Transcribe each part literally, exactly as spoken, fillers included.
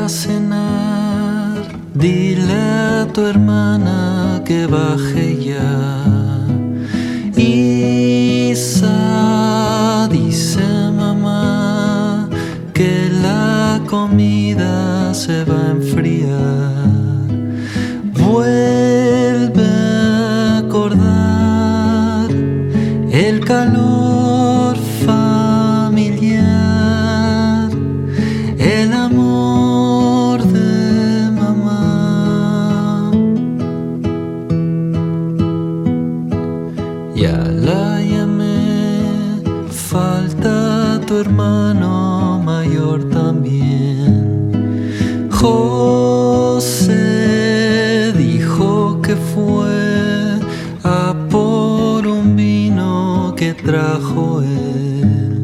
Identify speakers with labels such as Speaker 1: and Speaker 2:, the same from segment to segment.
Speaker 1: a cenar, dile a tu hermana que baje ya. Isa, dice mamá, que la comida se va a enfriar. Vuelve a acordar el calor familiar, el amor de mamá. Ya la llamé, falta tu hermano mayor también. José dijo que fue a por un vino que trajo él.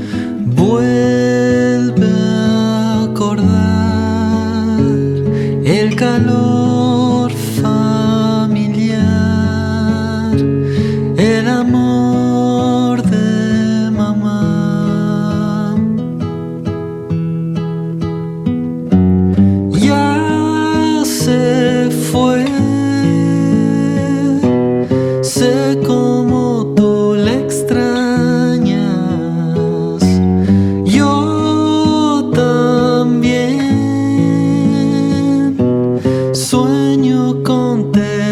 Speaker 1: Vuelve a acordar el calor familiar, el amor de mamá. Ya se fue, sé cómo tú le extrañas, yo también sueño con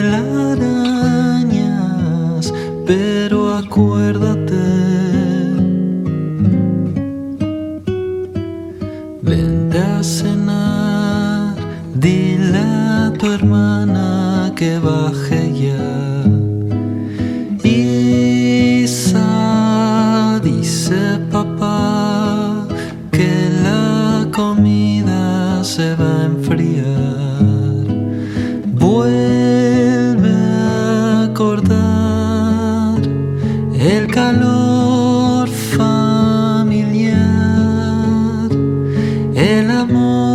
Speaker 1: telarañas, pero acuérdate, vente a cenar, dile a tu hermana que baje ya. Isa, dice papá, que la comida se va a enfriar. Vuelve a acordar el calor familiar, el amor